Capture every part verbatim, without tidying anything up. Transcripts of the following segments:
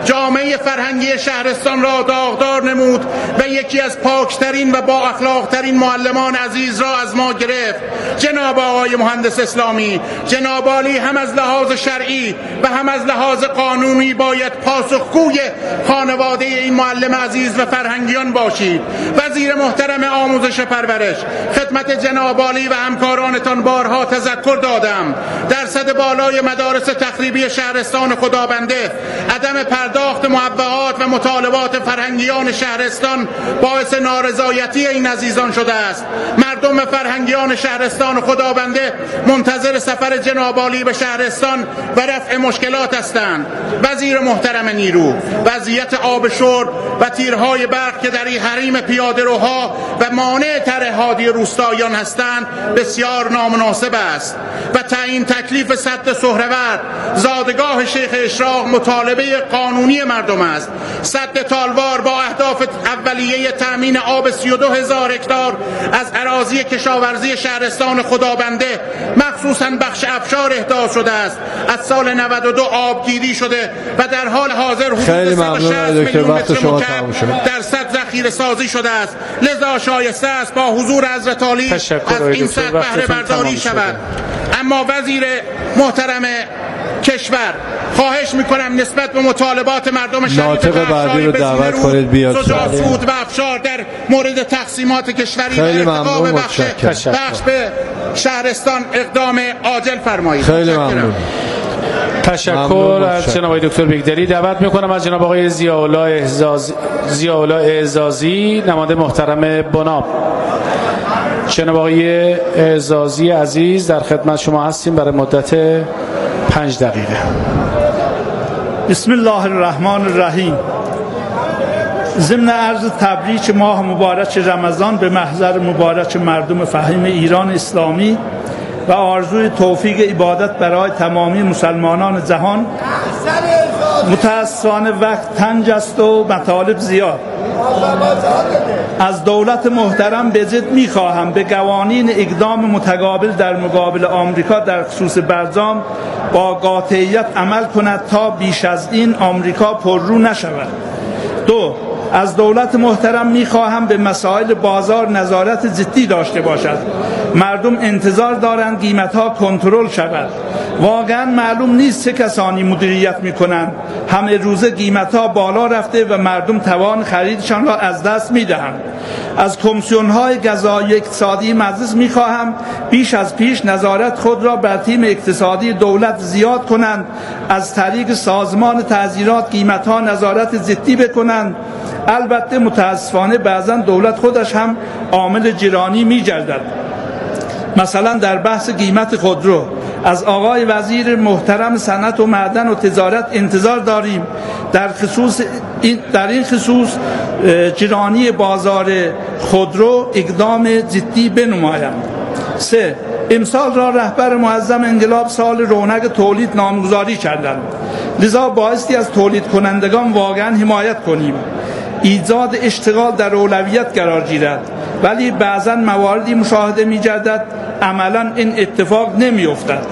جامعه فرهنگی شهرستان را داغدار نمود و یکی از پاکترین و با اخلاقترین معلمان عزیز را از ما گرفت. جناب آقای مهندس اسلامی، جناب عالی هم از لحاظ شرعی و هم از لحاظ قانونی باید پاسخگوی خانواده این معلم عزیز و فرهنگیان باشید. وزیر محترم آموزش پرورش، خدمت جناب عالی و همکارانتان بارها تذکر دادم. درصد بالای مدارس تخریبی شهرستان خدابنده، عدم پرداخت معوقات و مطالبات فرهنگیان شهرستان باعث نارضایتی این عزیزان شده است. مردم فرهنگیان شهرستان خدابنده منتظر سفر جناب عالی به شهرستان و رفع مشکلات هستند. وزیر محترم نیرو، وضعیت آب شرب و تیرهای برق که در این حریم پیاده‌روها و مانع طرح هادی روستاییان هستند بسیار نامناسب است و تعیین تکلیف سد سهرورد زادگاه شیخ اشراق مطالبه قانونی مردم است. سد تالوار با اهداف اولیه تامین آب سی و دو هزار هکتار از اراضی کشاورزی شهرستان خدابنده مخصوصا بخش ابشار احداث شده است. از سال نود و دو آبگیری شده و در حال حاضر حدود صد و شصت میلیون متر مکعب در سد ذخیره سازی شده است. لذا شایسته است با حضور حضرت عالی از این سد بهره برداری شود. اما وزیر محترم کشور، خواهش میکنم نسبت به مطالبات مردم شریف بعدی رو دعوت کنید بیاد سود و افشار در مورد تقسیمات کشوری خیلی ممنون. بخش, بخش به شهرستان اقدام عاجل فرمایید. خیلی ممنون. تشکر از جناب آقای دکتر بگدری. دعوت میکنم از جناب آقای ضیاءالله اعزازی ضیاءالله اعزازی نماینده محترم بناب. جناب آقای اعزازی عزیز در خدمت شما هستیم برای مدت پنج دقیقه. بسم الله الرحمن الرحیم. ضمن عرض تبریک ماه مبارک رمضان به محضر مبارک مردم فهیم ایران اسلامی و آرزوی توفیق عبادت برای تمامی مسلمانان جهان، متاسفانه وقت تنگ است و مطالب زیاد. از دولت محترم به جد می‌خواهم به قوانین اقدام متقابل در مقابل آمریکا در خصوص برجام با قاطعیت عمل کند تا بیش از این آمریکا پررو نشود. دو، از دولت محترم می‌خواهم به مسائل بازار نظارت جدی داشته باشد. مردم انتظار دارند قیمت‌ها کنترل شود. واقعا معلوم نیست چه کسانی مدیریت می‌کنند. همه روزه قیمت‌ها بالا رفته و مردم توان خریدشان را از دست می‌دهند. از کمیسیون‌های قضایی اقتصادی مجلس می‌خواهم بیش از پیش نظارت خود را بر تیم اقتصادی دولت زیاد کنند، از طریق سازمان تعزیرات قیمت‌ها نظارت جدی بکنند. البته متاسفانه بعضا دولت خودش هم عامل جرانی می‌گردد. مثلا در بحث قیمت خودرو از آقای وزیر محترم صنعت و معدن و تجارت انتظار داریم در خصوص این در این خصوص جرانی بازار خودرو اقدام جدی بنمایند. سه، امسال را رهبر معظم انقلاب سال رونق تولید نامگذاری کردند، لذا بایستی از تولید کنندگان واقعا حمایت کنیم. ایجاد اشتغال در اولویت قرار گیرد، ولی بعضا مواردی مشاهده می‌گردد عملا این اتفاق نمی‌افتد.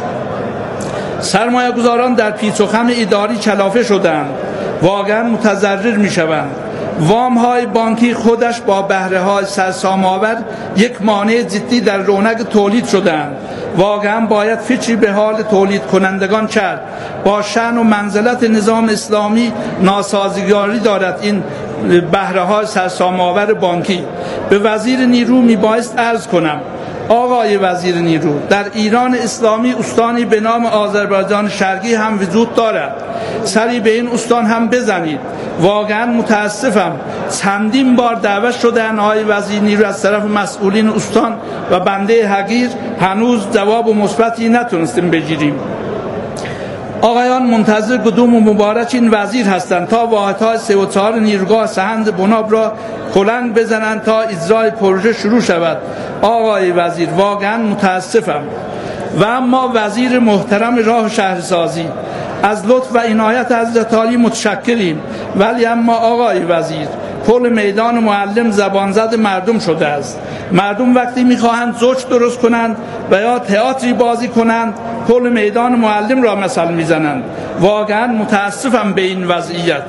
سرمایه گذاران در پیچ و خم اداری کلافه شدند، واقعا متضرر می‌شوند. وام‌های بانکی خودش با بهره‌های سرسام‌آور یک مانع جدی در رونق تولید شدند. واقعا باید فکری به حال تولید کنندگان کرد. با شأن و منزلت نظام اسلامی ناسازگاری دارد این بهره‌های سرسام‌آور بانکی. به وزیر نیرو میبایست عرض کنم آقای وزیر نیرو، در ایران اسلامی استانی به نام آذربایجان شرقی هم وجود دارد. سری به این استان هم بزنید. واقعا متاسفم چندین بار دعوت شدن آقای وزیر نیرو از طرف مسئولین استان و بنده حقیر هنوز جواب و مثبتی نتونستیم بگیریم. آقایان منتظر قدوم و مبارک این وزیر هستند تا واحدهای سه و چهار نیروگاه سهند بناب را کلنگ بزنند تا اجرای پروژه شروع شود. آقای وزیر واقعا متاسفم. و اما وزیر محترم راه شهرسازی، از لطف و عنایت حضرت عالی متشکریم، ولی اما آقای وزیر پل میدان معلم زبانزد مردم شده است. مردم وقتی میخواهند زوج درست کنند و یا تئاتری بازی کنند پل میدان معلم را مثل میزنند. واقعا متاسفم به این وضعیت.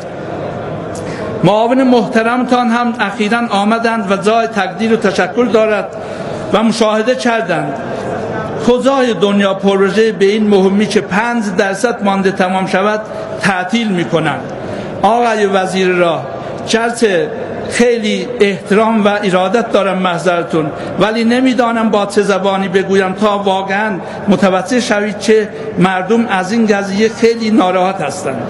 معاون محترمتان هم اخیراً آمدند و جای تقدیر و تشکر دارد و مشاهده کردند کجای دنیا پروژه به این مهمی که پنج درصد مانده تمام شود تعطیل میکنند. آقای وزیر راه، گرچه خیلی احترام و ارادت دارم محضرتون، ولی نمیدانم با چه زبانی بگویم تا واقعا متوجه شوید که مردم از این قضیه خیلی ناراحت هستند.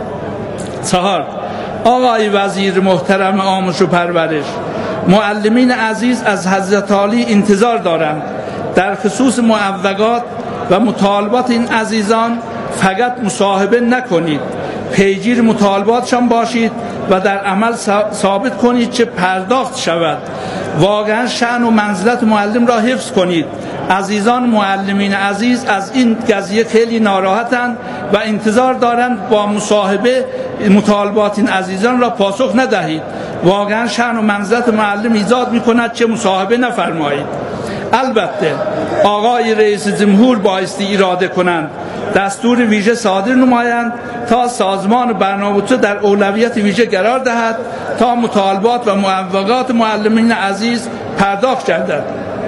چهار، آقای وزیر محترم آموزش و پرورش، معلمین عزیز از حضرت عالی انتظار دارند در خصوص معوقات و مطالبات این عزیزان فقط مصاحبه نکنید، پیگیر مطالباتشان باشید و در عمل ثابت کنید که پرداخت شود. واقعا شأن و منزلت معلم را حفظ کنید. عزیزان معلمین عزیز از این قضیه خیلی ناراحتند و انتظار دارند با مصاحبه مطالبات این عزیزان را پاسخ ندهید. واقعا شأن و منزلت معلم ایجاد می‌کند که مصاحبه نفرمایید. البته آقای رئیس جمهور بایستی اراده کنند دستور ویژه صادر نمایند تا سازمان برنامه‌ریزی در اولویت ویژه قرار دهد تا مطالبات و معوقات معلمین عزیز پرداخت گردد.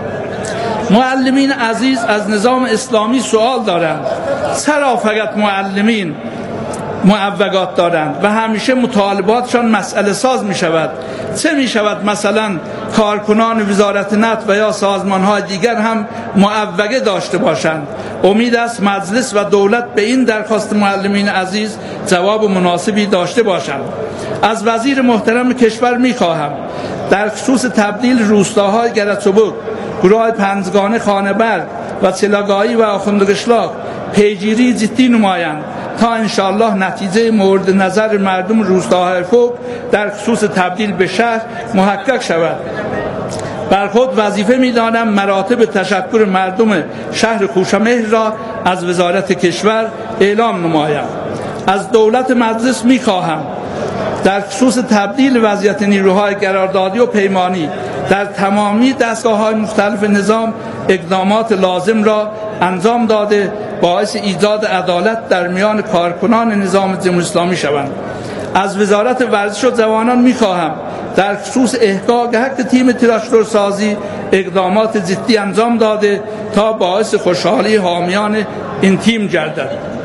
معلمین عزیز از نظام اسلامی سوال دارند چرا فقط معلمین معوقات دارند و همیشه مطالباتشان مسئله ساز می شود؟ چه می شود مثلا کارکنان وزارت نفت و یا سازمان های دیگر هم معوقه داشته باشند؟ امید است مجلس و دولت به این درخواست معلمین عزیز جواب مناسبی داشته باشند. از وزیر محترم کشور می خواهم در خصوص تبدیل روستاهای گرچوبک، گروه پنجگانه خانه‌برگ و چلاگاهی و آخوندقشلاق پیگیری جدی نمایند تا انشاءالله نتیجه مورد نظر مردم روستاهای فوق در خصوص تبدیل به شهر محقق شود. بر خود وظیفه می‌دانم مراتب تشکر مردم شهر خوشامهر را از وزارت کشور اعلام نمایم. از دولت مجلس می‌خواهم در خصوص تبدیل وضعیت نیروهای قراردادی و پیمانی در تمامی دستگاه‌های مختلف نظام اقدامات لازم را انجام داده باعث ایجاد عدالت در میان کارکنان نظام جمهوری اسلامی شوند. از وزارت ورزش و جوانان می‌خواهم در خصوص احقاق حق تیم تراکتورسازی اقدامات جدی انجام داده تا باعث خوشحالی حامیان این تیم گردد.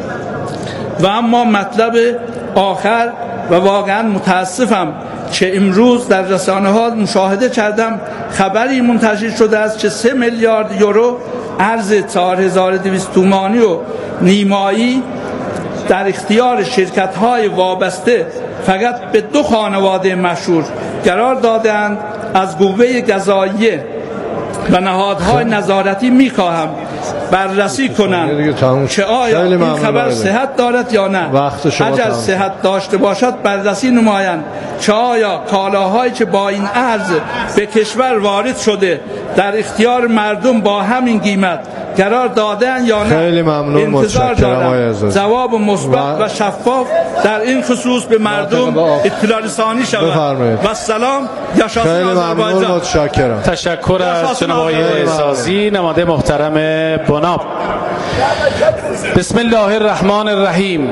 و اما مطلب آخر و واقعا متاسفم که امروز در رسانه‌ها مشاهده کردم خبری منتشر شده است که سه میلیارد یورو ارز چهار هزار و دویست تومانی و نیمایی در اختیار شرکت‌های وابسته فقط به دو خانواده مشهور قرار دادند. از قوه قضاییه و نهادهای نظارتی می‌خواهم بررسی کنند که آیا این خبر صحت دارد یا نه. اگر صحت داشته باشد بررسی نمایند که آیا کالاهایی که با این ارز به کشور وارد شده در اختیار مردم با همین قیمت قرار دادن یا نه. خیلی ممنون، انتظار دارم جواب مثبت و, و شفاف در این خصوص به مردم اطلاع رسانی شود. و سلام، یاشاسین آذربایجان. متشکرم. تشکر از جناب آقای اعزازی، نماینده محترم بناب. بسم الله الرحمن الرحیم.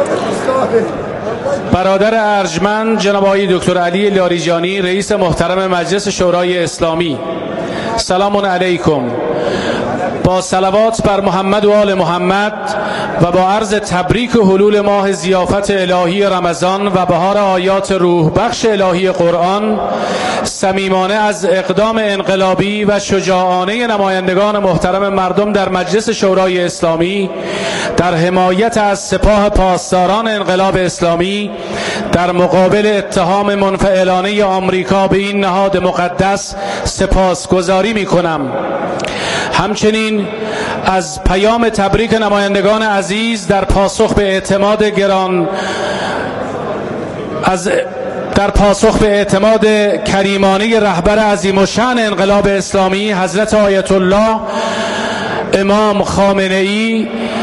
برادر ارجمند جناب آقای دکتر علی لاریجانی، رئیس محترم مجلس شورای اسلامی، سلام علیکم. با صلوات بر محمد و آل محمد و با عرض تبریک و حلول ماه ضیافت الهی رمضان و بهار آیات روح بخش الهی قرآن، صمیمانه از اقدام انقلابی و شجاعانه نمایندگان محترم مردم در مجلس شورای اسلامی در حمایت از سپاه پاسداران انقلاب اسلامی در مقابل اتهام منفعلانه آمریکا به این نهاد مقدس سپاسگزاری می‌کنم. همچنین از پیام تبریک نمایندگان عزیز در پاسخ به اعتماد گران از در پاسخ به اعتماد کریمانه رهبر عظیم الشأن انقلاب اسلامی حضرت آیت الله امام خامنه‌ای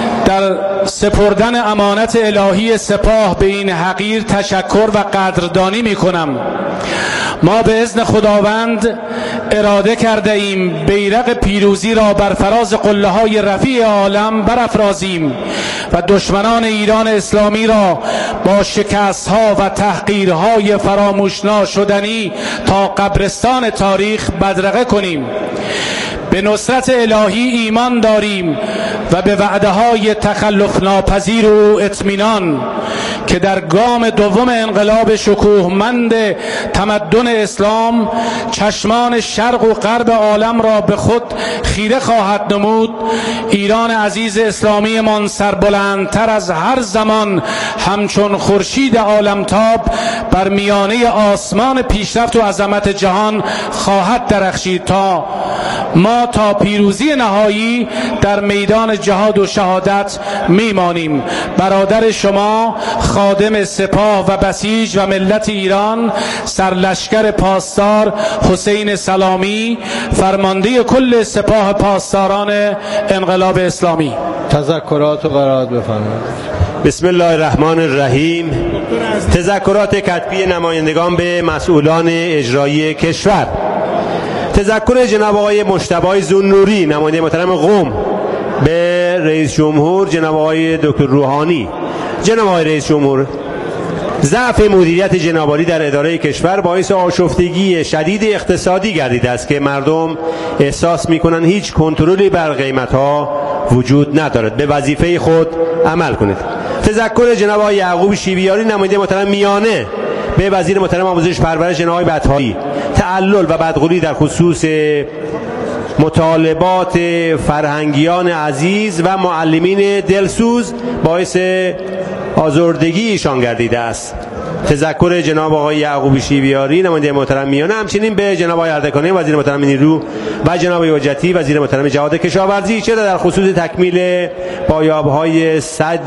در سپردن امانت الهی سپاه به این حقیر تشکر و قدردانی می کنم. ما به اذن خداوند اراده کرده ایم بیرق پیروزی را بر فراز قله های رفیع عالم برافرازیم و دشمنان ایران اسلامی را با شکست ها و تحقیرهای فراموش ناشدنی تا قبرستان تاریخ بدرقه کنیم. به نصرت الهی ایمان داریم و به وعده های تخلف ناپذیر و اطمینان که در گام دوم انقلاب شکوهمند تمدن اسلام چشمان شرق و غرب عالم را به خود خیره خواهد نمود. ایران عزیز اسلامی من سربلندتر از هر زمان همچون خورشید عالمتاب بر میانه آسمان پیشرفت و عظمت جهان خواهد درخشید تا ما تا پیروزی نهایی در میدان جهاد و شهادت میمانیم. برادر شما خادم سپاه و بسیج و ملت ایران سرلشکر پاسدار حسین سلامی، فرمانده کل سپاه پاسداران انقلاب اسلامی. تذکرات و قرائت بفرمایید. بسم الله الرحمن الرحیم. تذکرات کتبی نمایندگان به مسئولان اجرایی کشور. تذکر جناب آقای مجتبی ذوالنوری نماینده محترم قم به رئیس جمهور جناب آقای دکتر روحانی. جناب آقای رئیس جمهور، ضعف مدیریت جناب عالی در اداره کشور باعث آشفتگی شدید اقتصادی گردیده است که مردم احساس می‌کنند هیچ کنترلی بر قیمت‌ها وجود ندارد. به وظیفه خود عمل کنید. تذکر جناب آقای یعقوب شیویاری نماینده محترم میانه به وزیر محترم آموزش پرورش جناب آقای بطحایی. تعلل و بدقولی در خصوص مطالبات فرهنگیان عزیز و معلمین دلسوز باعث آزردگی ایشان گردیده است. تذکر جناب آقای یعقوب شیویاری نماینده محترم میانه همچنین به جناب آقای اردکانی وزیر محترم نیرو و جناب حجتی وزیر محترم جهاد کشاورزی چه در خصوص تکمیل پایاب‌های سد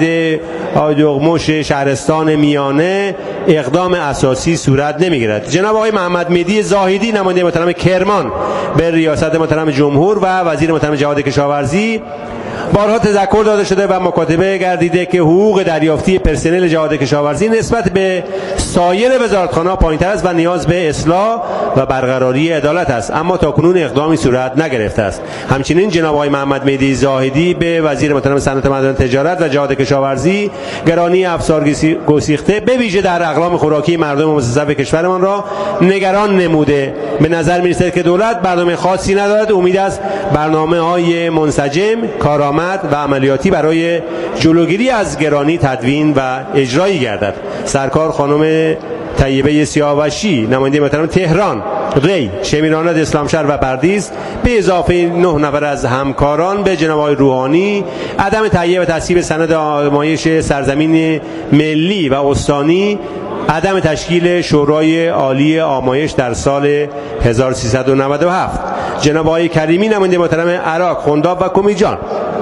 آیدغمش شهرستان میانه اقدام اساسی صورت نمیگیرد. جناب آقای محمد مهدی زاهدی نماینده محترم کرمان به ریاست محترم جمهور و وزیر محترم جهاد کشاورزی بارها تذکر داده شده و مکاتبه گردیده که حقوق دریافتی پرسنل جهاد کشاورزی نسبت به سایر وزارتخانه‌ها پایین‌تر است و نیاز به اصلاح و برقراری عدالت است، اما تاکنون اقدامی صورت نگرفته است. همچنین جناب آقای محمد مهدی زاهدی به وزیر محترم صنعت معدن تجارت و جهاد کشاورزی گرانی افزار گسیخته به ویژه در اقلام خوراکی مردم مستضعف کشورمان را نگران نموده. به نظر می‌رسد که دولت برنامه خاصی ندارد. امید است برنامه‌های منسجم، کارآمد و عملیاتی برای جلوگیری از گرانی تدوین و اجرایی گردد. سرکار خانم طیبه سیاوشی نماینده محترم تهران، ری، شمیرانات اسلامشهر و پردیس به اضافه نه نفر از همکاران به جناب آقای روحانی عدم تهیه و تصویب سند آمایش سرزمین ملی و استانی، عدم تشکیل شورای عالی آمایش در سال هزار و سیصد و نود و هفت. جناب آقای کریمی نماینده محترم عراق، خنداب و کمیجان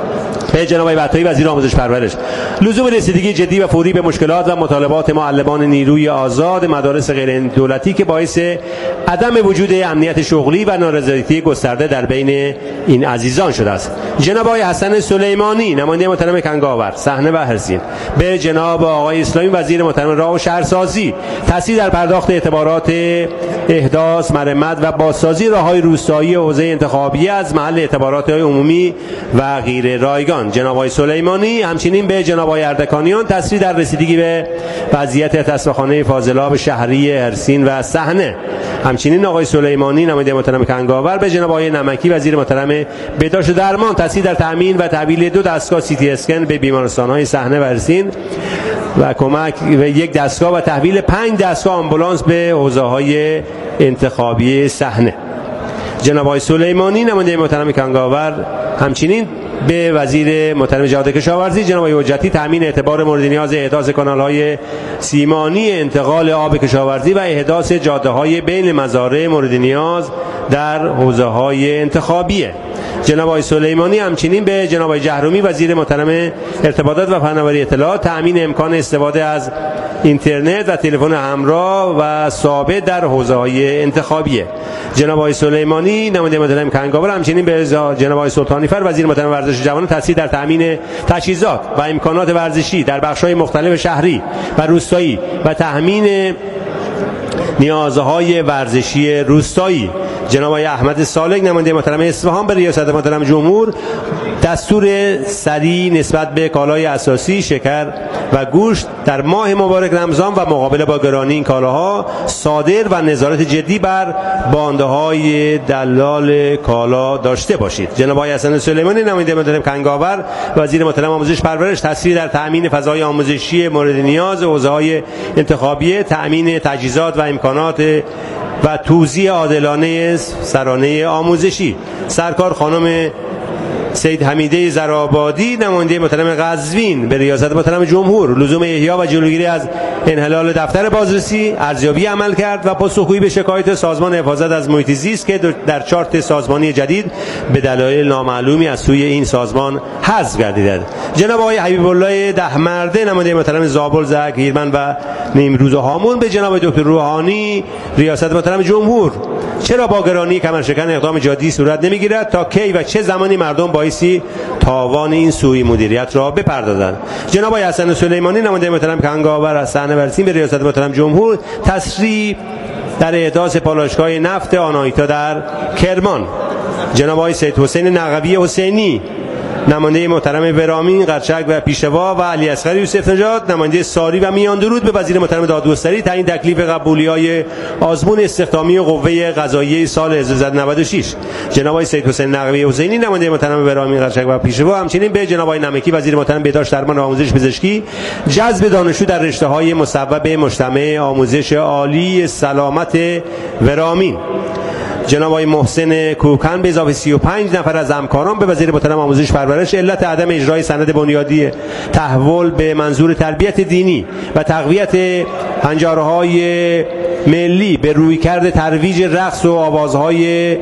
به جناب آقای بطحایی وزیر آموزش پرورش لزوم رسیدگی جدی و فوری به مشکلات و مطالبات معلمان نیروی آزاد مدارس غیر دولتی که باعث عدم وجود امنیت شغلی و نارضایتی گسترده در بین این عزیزان شده است. جناب آقای حسن سلیمانی نماینده محترم کنگاور، صحنه و هرسین به جناب آقای اسلامی وزیر محترم راه و شهرسازی تاثیر در پرداخت اعتبارات احداث، مرمت و بازسازی راههای روستایی حوزه انتخابیه از محل اعتبارات عمومی و غیر رایگان. جناب آقای سلیمانی همچنین به جناب آقای اردکانیان تسریع در رسیدگی به وضعیت تصفیه‌خانه فاضلاب شهری هرسین و صحنه. همچنین آقای سلیمانی نماینده محترم کنگاور به جناب آقای نمکی وزیر محترم بهداشت و درمان تسریع در تامین و تحویل دو دستگاه سی تی اسکن به بیمارستان‌های صحنه و هرسین و کمک و یک دستگاه و تحویل پنج دستگاه آمبولانس به حوزه‌های انتخابی صحنه. جناب آقای سلیمانی نماینده محترم کنگاور همچنین به وزیر محترم جهاد کشاورزی جناب آقای حجتی تامین اعتبار مورد نیاز احداث کانال‌های سیمانی انتقال آب کشاورزی و احداث جاده‌های بین مزارع مورد نیاز در حوزه‌های انتخابیه. جناب آقای سلیمانی همچنین به جناب آقای جهرومی وزیر محترم ارتباطات و فناوری اطلاعات تأمین امکان استفاده از اینترنت و تلفن همراه و ثابت در حوزه‌های انتخابیه. جناب آقای سلیمانی نماینده محترم کنگاور همچنین به جناب آقای سلطانی فر وزیر محترم ورزش جوانان تاثیر در تأمین تجهیزات و امکانات ورزشی در بخش‌های مختلف شهری و روستایی و تأمین نیازهای ورزشی روستایی. جناب آقای احمد سالک نماینده محترم اصفهان به ریاست محترم جمهور دستور سریع نسبت به کالای اساسی شکر و گوشت در ماه مبارک رمضان و مقابله با گرانی این کالاها صادر و نظارت جدی بر بانده‌های دلال کالا داشته باشید. جناب آقای حسن سلیمانی نماینده محترم کنگاور وزیر محترم آموزش پرورش تسریع در تأمین فضای آموزشی مورد نیاز حوزه‌های انتخابیه، تأمین تجهیزات و امکانات و توزیع عادلانه سرانه آموزشی. سرکار خانم سید حمیده زرآبادی نماینده محترم قزوین به ریاست محترم جمهور لزوم احیا و جلوگیری از انحلال دفتر بازرسی ارزیابی عمل کرد و پاسخگویی به شکایت سازمان حفاظت از محیط زیست که در چارت سازمانی جدید به دلایل نامعلومی از سوی این سازمان حذف گردیده. جناب آقای حبیب الله دهمرده نماینده محترم زابل زک هیرمن و نیمروز هامون به جناب دکتر روحانی ریاست محترم جمهور چرا با گرانی کمرشکن اقدام جدی صورت نمیگیرد، تا کی و چه زمانی مردم بایستی تاوان این سوء مدیریت را بپردازند. جناب آقای حسن سلیمانی نماینده محترم کنگاور از صحنه برسیم به ریاست محترم جمهور تسریع در احداث پالایشگاه نفت آناهیتا در کرمان. جناب آقای سید حسین نقوی حسینی نماینده محترم ورامین قرچک و پیشوا و علی اصغر یوسف نژاد نماینده ساری و میان درود به وزیر محترم دادگستری تعیین تکلیف قبولی‌های آزمون استخدامی قوه قضاییه سال هزار و سیصد و نود و شش. جناب آقای سید حسین نقوی حسینی نماینده محترم ورامین قرچک و پیشوا همچنین به جناب آقای نمکی وزیر محترم بهداشت درمان و آموزش پزشکی جذب دانشجو در رشته‌های مصوب مجتمع آموزش عالی سلامت ورامین. جناب آقای محسن کوکن به اضافه سی و پنج نفر از همکاران به وزیر محترم آموزش پرورش علت عدم اجرای سند بنیادی تحول به منظور تربیت دینی و تقویت پنجره‌های ملی به رویکرد ترویج رقص و آوازهای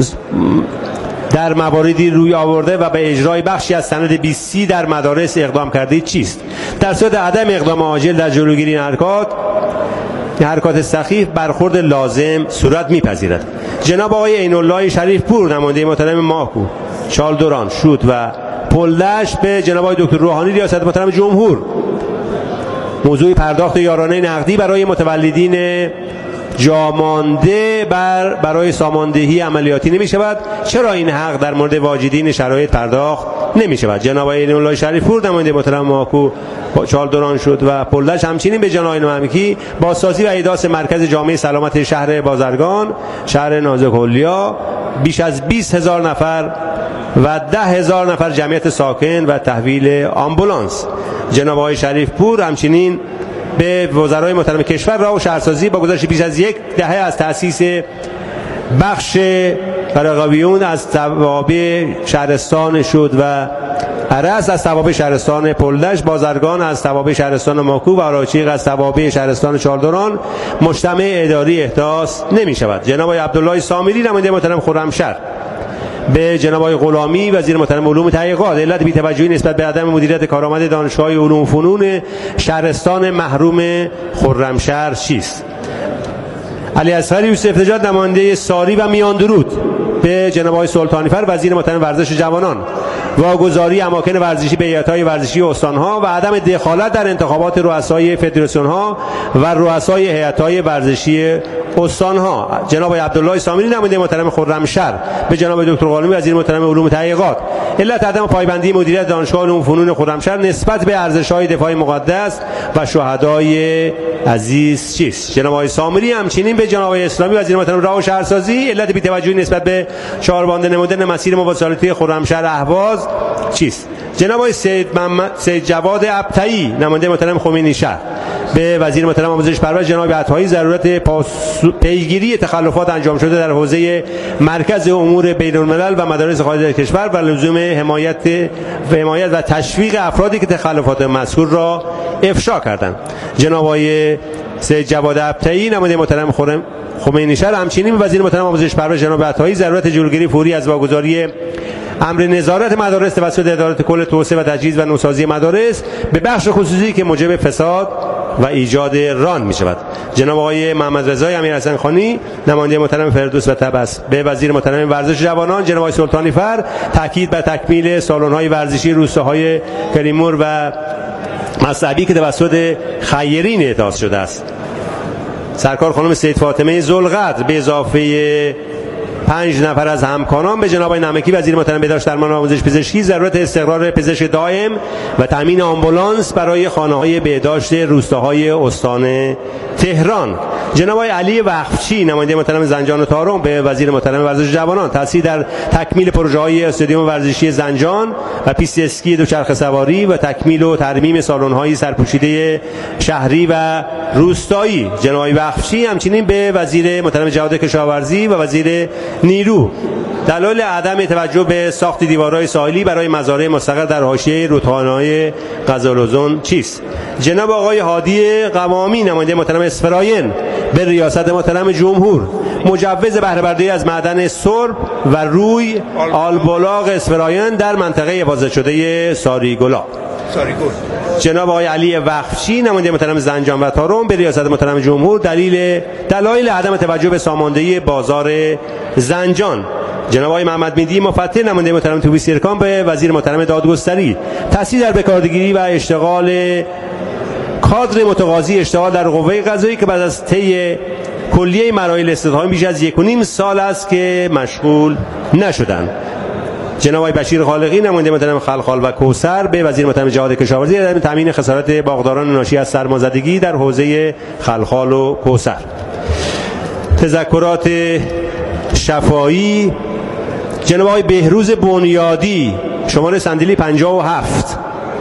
در مواردی روی آورده و به اجرای بخشی از سند بیست سی در مدارس اقدام کرده چیست؟ در صورت عدم اقدام عاجل در جلوگیری این حرکات حرکات سخیف برخورد لازم صورت میپذیرد. جناب آقای عین الله شریف پور نماینده محترم ماکو چالدوران شوت و پلدشت به جناب آقای دکتر روحانی ریاست محترم جمهور موضوع پرداخت یارانه نقدی برای متولدین جامانده بر برای ساماندهی عملیاتی نمی شود، چرا این حق در مورد واجدین شرایط پرداخت نمی شود؟ جناب آقای عین الله شریف پور نماینده محترم ماکو چالدوران شد و پلدش همچنین به جناب آقای ممکی بازسازی و احداث مرکز جامعه سلامت شهر بازرگان شهر نازک‌الیا بیش از بیست هزار نفر و ده هزار نفر جمعیت ساکن و تحویل آمبولانس. جناب آقای شریف پور همچنین به وزرای محترم کشور راه و شهرسازی با گذشت بیش از یک دهه از تأسیس بخش قرقاویون از توابع شهرستان شد و عرس از توابع شهرستان پلدش، بازرگان از توابع شهرستان ماکو و آراچیق از توابع شهرستان چالدوران مجتمع اداری احداث نمی شود. جناب آقای عبدالله سامری نماینده محترم خرمشهر به جناب آقای غلامی وزیر محترم علوم تحقیقات علت بی‌توجهی نسبت به عدم مدیریت کارآمد دانشگاه علوم و فنون شهرستان محروم خرمشهر چیست؟ علی اصغر یوسف نژاد نماینده ساری و میان درود به جناب آقای سلطانی فر وزیر محترم ورزش جوانان واگذاری اماکن ورزشی به هیئت‌های ورزشی استان‌ها و عدم دخالت در انتخابات رؤسای فدراسیون‌ها و رؤسای هیئت‌های ورزشی استان‌ها. جناب آقای عبدالله سامری نماینده محترم خرمشهر به جناب دکتر غلامی وزیر محترم علوم تحقیقات علت عدم پایبندی مدیریت دانشگاه علوم فنون خرمشهر نسبت به ارزش‌های دفاع مقدس و شهدای عزیز چیست؟ جناب آقای سامری همچنین به جناب آقای اسلامی وزیر محترم راه و شهرسازی علت بی‌توجهی نسبت به چهاربانده نمودن مسیر مواصلاتی خرمشهر اهواز چیست؟ جناب آقای سید محمد سید جواد ابطحی نماینده محترم خمینی شهر به وزیر محترم آموزش پرورش جناب عطایی ضرورت پیگیری تخلفات انجام شده در حوزه مرکز امور بین الملل و مدارس خارج از کشور و لزوم حمایت و حمایت و تشویق افرادی که تخلفات مذکور را افشا کردند. جناب آقای سید جواد ابطحی نماینده محترم خمینی شهر همچنین به وزیر محترم آموزش پرورش جناب عطایی ضرورت جلوگیری فوری از واگذاری امر نظارت مدارس توسط اداره کل توسعه و تجهیز و نوسازی مدارس به بخش خصوصی که موجب فساد و ایجاد ران می شود. جناب آقای محمد رضای امیرحسن خانی نماینده محترم فردوس و طبس به وزیر محترم ورزش جوانان جناب آقای سلطانی فر تاکید بر تکمیل سالن‌های ورزشی روستاهای کریمور و مصعبی که توسط خیرین اعطا شده است. سرکار خانم سید فاطمه ذوالقدر به اضافه پنج نفر از همکاران به جناب آقای نمکی وزیر محترم بهداشت درمان و آموزش پزشکی ضرورت استقرار پزشک دائم و تامین آمبولانس برای خانه‌های بهداشت روستاهای استان تهران. جناب آقای علی وقفچی نماینده محترم زنجان و طارم به وزیر محترم ورزش جوانان تاثیر در تکمیل پروژه‌های استادیوم ورزشی زنجان و پیست اسکی دوچرخه سواری و تکمیل و ترمیم سالن‌های سرپوشیده شهری و روستایی. جناب آقای وقفچی همچنین به وزیر محترم جهاد کشاورزی و وزیر نیرو دلایل عدم توجه به ساخت دیوارهای ساحلی برای مزارع مستقر در حاشیه رودخانه‌های قزل‌وزن چیست؟ جناب آقای هادی قوامی نماینده محترم اسفراین به ریاست محترم جمهور مجوز بهره برداری از معدن سرب و روی آلبلاغ اسفراین در منطقه حفاظت شده ساریگلا. جناب آقای علی وقفچی نماینده محترم زنجان و طارم به ریاست محترم جمهور دلیل دلایل عدم توجه به ساماندهی بازار زنجان. جناب آقای محمد میدی مفتح نماینده محترم توبی سیرکان به وزیر محترم دادگستری تاثیر در بکارگیری و اشتغال کادر متقاضی اشتغال در قوه قضاییه که بعد از طی کلیه مراحل استخدامی بیش از یک و نیم سال است که مشغول نشدند. جناب آقای بشیر خالقی نماینده محترم خلخال و کوثر به وزیر محترم جهاد کشاورزی در تامین خسارات باغداران ناشی از سرمازدگی در حوزه خلخال و کوثر. تذکرات شفاهی جناب آقای بهروز بنیادی شماره صندلی پنجاه و هفت.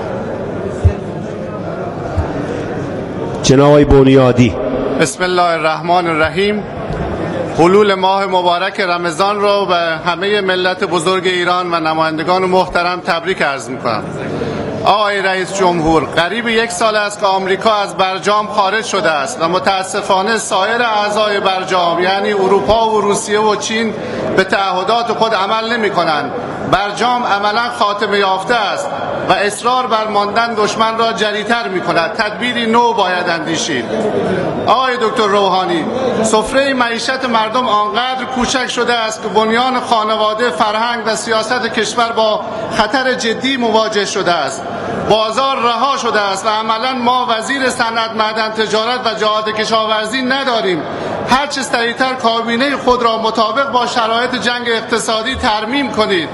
جناب آقای بنیادی. بسم الله الرحمن الرحیم. حلول ماه مبارک رمضان را به همه ملت بزرگ ایران و نمایندگان محترم تبریک عرض می‌کنم. آقای رئیس جمهور، قریب یک سال است که آمریکا از برجام خارج شده است و متاسفانه سایر اعضای برجام یعنی اروپا و روسیه و چین به تعهدات خود عمل نمی‌کنند. برجام عملا خاتمه یافته است و اصرار بر ماندن دشمن را جری‌تر می‌کند. تدبیری نو باید اندیشید. آقای دکتر روحانی، سفره معیشت مردم آنقدر کوچک شده است که بنیان خانواده، فرهنگ و سیاست کشور با خطر جدی مواجه شده است. بازار رها شده است و عملا ما وزیر صنعت، معدن، تجارت و جهاد کشاورزی نداریم. هر چه سریعتر کابینه خود را مطابق با شرایط جنگ اقتصادی ترمیم کنید.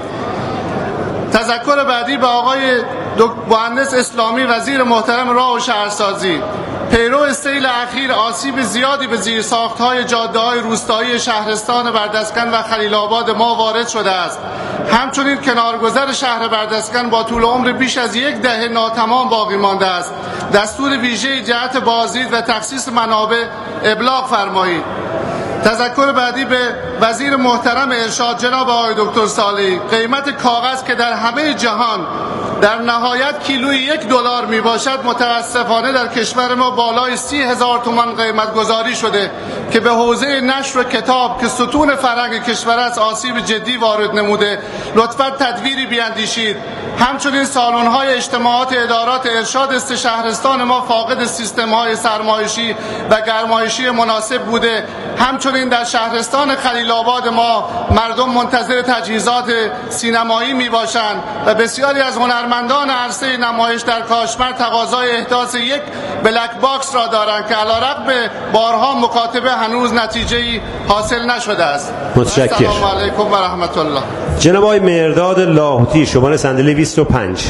تذکر بعدی به آقای مهندس اسلامی وزیر محترم راه و شهرسازی. پیرو سیل اخیر آسیب زیادی به زیرساخت‌های جاده‌های روستایی شهرستان بردسکن و خلیل آباد ما وارد شده است. همچنین کنارگذر شهر بردسکن با طول عمر بیش از یک دهه ناتمام باقی مانده است. دستور ویژه جهت بازدید و تخصیص منابع ابلاغ فرمایید. تذکر بعدی به وزیر محترم ارشاد جناب آقای دکتر صالحی. قیمت کاغذ که در همه جهان در نهایت کیلوی یک دلار می باشد، متاسفانه در کشور ما بالای سی هزار تومان قیمت گذاری شده که به حوزه نشر و کتاب که ستون فرهنگ کشور است آسیب جدی وارد نموده. لطفاً تدبیری بیاندیشید. همچنین سالن‌های اجتماعات ادارات ارشاد است شهرستان ما فاقد سیستم‌های سرمایشی و گرمایشی مناسب بوده. همچنین در شهرستان خلیل آباد ما مردم منتظر تجهیزات سینمایی می باشند و بسیاری از هنرمندان عرصه نمایش در کاشمر تقاضای احداث یک بلک باکس را دارند که علیرغم بارها مکاتبه هنوز نتیجه‌ای حاصل نشده است. متشکرم. السلام علیکم و رحمت الله. جناب آقای مرداد لاهوتی شماره صندلی بیست و پنج.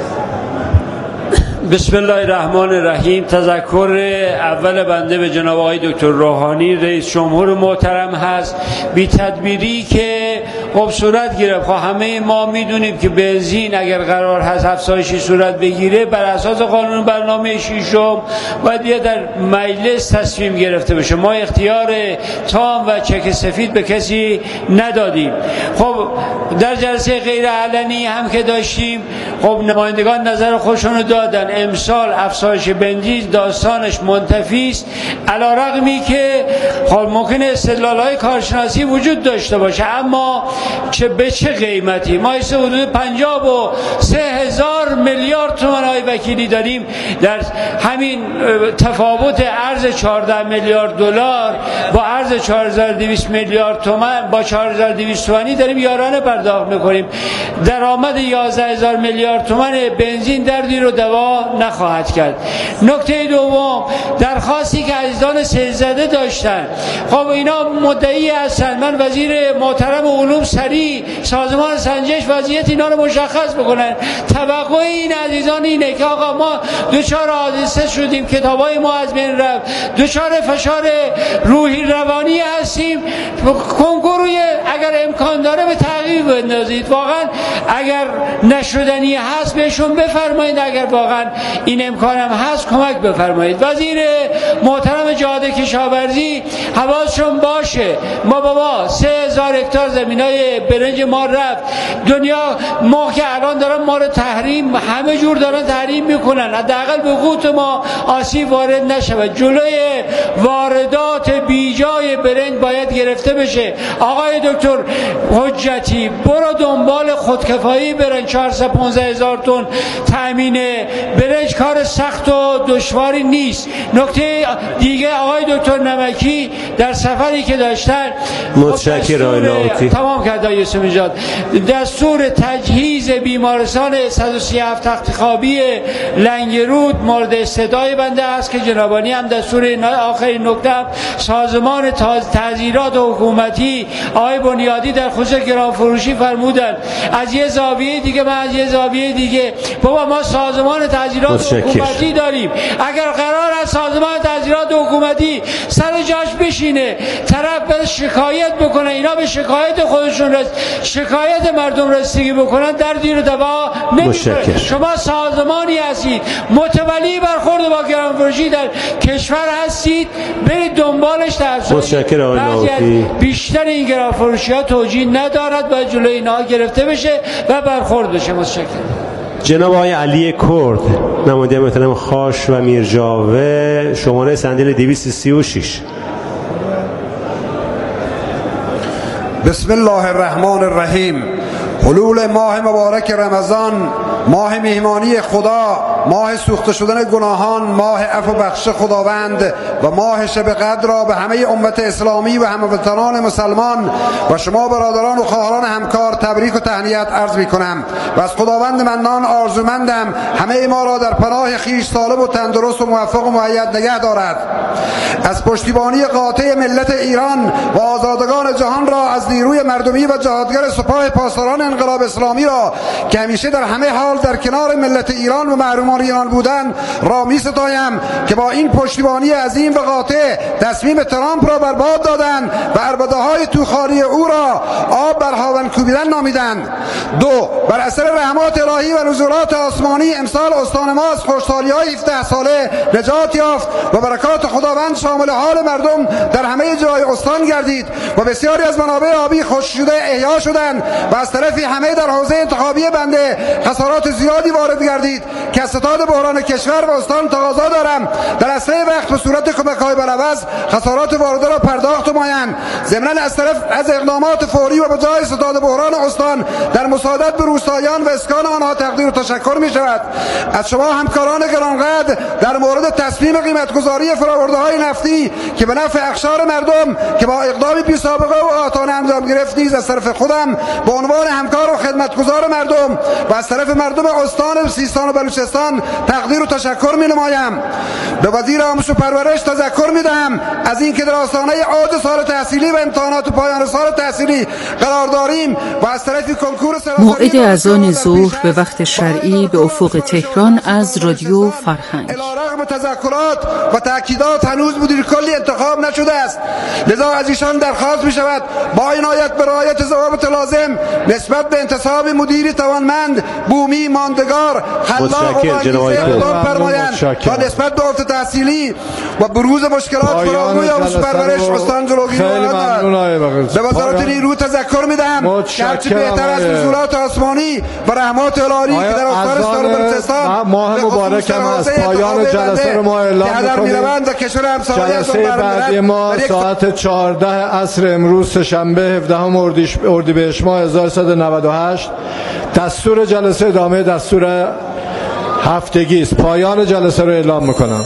بسم الله الرحمن الرحیم. تذکر اول بنده به جناب آقای دکتر روحانی رئیس جمهور محترم هست. بی تدبیری که خب صورت گرفت. خب همه ما میدونیم که بنزین اگر قرار هست افزایشی صورت بگیره بر اساس قانون برنامه ششم باید یه در مجلس تصمیم گرفته بشه. ما اختیار تام و چک سفید به کسی ندادیم. خب در جلسه غیر علنی هم که داشتیم خب نمایندگان نظر خودشونو دادن. امسال افزایش بنزین داستانش منتفی است، علی‌رغمی که خب ممکنه استدلال‌های کارشناسی وجود داشته باشه، اما چه به چه قیمتی ما ایسه حدود پنجاه و سه هزار میلیارد تومان های وکیلی داریم. در همین تفاوت ارز چهارده میلیارد دلار با ارز چهار هزار و دویست میلیارد تومان با چهار هزار و دویست تومانی داریم یارانه پرداخت میکنیم. درآمد یازده هزار میلیارد تومان بنزین دردی رو دوا نخواهد کرد. نکته دوم، درخواستی که عزیزان سیلزده داشتن، خب اینا مدعی هستن. من وزیر محترم علوم سریع سازمان سنجش وضعیت اینا رو مشخص بکنن. توقع این عزیزان اینه که آقا ما دچار حادثه شدیم، کتابای ما از بین رفت، دچار فشار روحی روانی هستیم، کنکوروی اگر امکان داره به تعقیب بندازید. واقعا اگر نشدنی هست بهشون بفرمایید، اگر واقعا این امکان هم هست کمک بفرمایید. وزیر محترم جهاد کشاورزی حواسشون باشه. ما بابا سه هزار هکتار زمینای برنج ما رفت. دنیا ما که الان دارن ما رو تحریم، همه جور دارن تحریم میکنن، حداقل به قوت ما آسیب وارد نشود. جلوی واردات بیجای برنج باید گرفته بشه. آقای دکتر حجتی برو دنبال خودکفایی برنج. چهارصد و پانزده هزار تن تامین برنج کار سخت و دشواری نیست. نکته دیگه آقای دکتر نمکی در سفری که داشتن، متشکرم. تمام کرد آقای یوسف نژاد. دستور تجهیز بیمارستان صد و سی و هفت تخت خوابی لنگرود مورد استدعای بنده است که جنابانی هم دستور آخرین نکته سازمان تعزیرات حکومتی آقای بنیادی در خصوص گران فروشی فرمودن. از یه زاویه دیگه من از یه زاویه دیگه بابا ما سازمان تعزیرات حکومتی داریم. اگر قرار است سازمان تعزیرات حکومتی سر جاش بشینه، طرف بره شکایت بکنه، اینا به شکایت خودشون رس شکایت مردم رسیدگی بکنن، دردی رو دوا نمی‌کنه. شما سازمانی هستید متولی برخورد با گران فروشی در کشور هستید، برید دنبالش. در بیشتر این گران فروشی ها توجیه ندارد، باید جلوی اینا گرفته بشه و برخورد بشه. متشکرم. جناب آقای علی کرد، نماینده محترم خاش و میرجاوه، شماره صندلی دویست و سی و شش. بسم الله الرحمن الرحیم. حلول ماه مبارک رمضان، ماه مهمانی خدا، ماه سوخته شدن گناهان، ماه عفو بخش خداوند و ماه شب قدر را به همه امت اسلامی و هموطنان مسلمان و شما برادران و خواهران همکار تبریک و تهنیت عرض می کنم و از خداوند منان آرزومندم همه ما را در پناه خویش سالم و تندرست و موفق و مؤید نگه دارد. از پشتیبانی قاطع ملت ایران و آزادگان جهان را، از نیروی مردمی و جهادگر سپاه پاسداران انقلاب اسلامی را که همیشه در همه حال در کنار ملت ایران و محرومان ایران بودند را می ستایم که با این پشتیبانی عظیم و قاطع تصمیم ترامپ را برباد دادند و عربده‌های توخالی او را آب بر هاون کوبیدن نامیدند. دو، بر اثر رحمات الهی و نزولات آسمانی امسال استان ما از خشکسالی‌های هفده ساله نجات یافت و برکات خداوند شامل حال مردم در همه جای استان گردید و بسیاری از منابع آبی خشک شده احیا شدند و از طرفی همه در حوزه انتخابی بنده خسارات زیادی وارد گردید که از ستاد بحران کشور و استان تقاضا دارم در اسرع وقت به صورت کمک‌های بالعوض خسارات وارده را پرداخت نمایند. ضمناً از طرف از اقدامات فوری و بجای ستاد بحران استان در مساعدت به روستاییان و اسکان آنها تقدیر و تشکر می شود. از شما همکاران گرانقدر در مورد تصمیم قیمتگذاری فرآورده‌های نفتی که به نفع اقشار مردم که با اقدامی بی سابقه و قاطعانه انجام گرفت نیز از طرف خودم به عنوان همکار و خدمتگزار مردم و از طرف مردم استان سیستان و بلوچستان تقدیر و تشکر می نمایم. به وزیر آموزش و پرورش تذکر می دهم از اینکه در آستانه عود سال تحصیلی و امتحانات پایان سال تحصیلی قرار داریم و از طرف کنکور سراسری موعد اذان ظهر به وقت شرعی به افق تهران از رادیو فرهنگ. علیرغم تذکرات و تاکیدات هنوز مدیر کلی انتخاب نشده است، لذا از ایشان درخواست می شود با عنایت به رعایت ضوابط لازم نسبت به انتصاب مدیری توانمند، بومی باقی ماندگار خلاق و انگیزه اقدام فرمایند تا نسبت به افت تحصیلی و بروز مشکلات فراوانی آموزش پرورش استان جلوگیری کنند. به وزارت نیرو تذکر میدهم که هرچه بهتر از نزولات آسمانی و رحمات الهی که در استان استان بلوچستان ماه مبارک است. پایان جلسه رو ما اعلام می‌کنیم. جلسه بعدی ما ساعت چهارده عصر امروز شنبه هفدهم اردیبهشت ماه هزار و سیصد و نود و هشت. دستور جلسه ادامه دستور هفتگی است. پایان جلسه رو اعلام می‌کنم.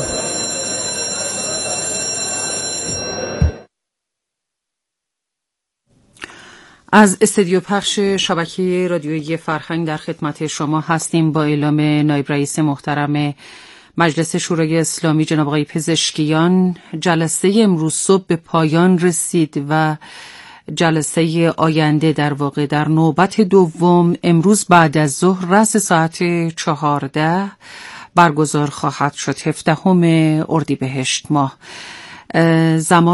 از استودیو پخش شبکه رادیویی فرهنگ در خدمت شما هستیم با اعلام نایب رئیس محترم مجلس شورای اسلامی جناب آقای پزشکیان. جلسه امروز صبح به پایان رسید و جلسه آینده در واقع در نوبت دوم امروز بعد از ظهر رأس ساعت چهارده برگزار خواهد شد، هفدهم اردیبهشت ماه. زمان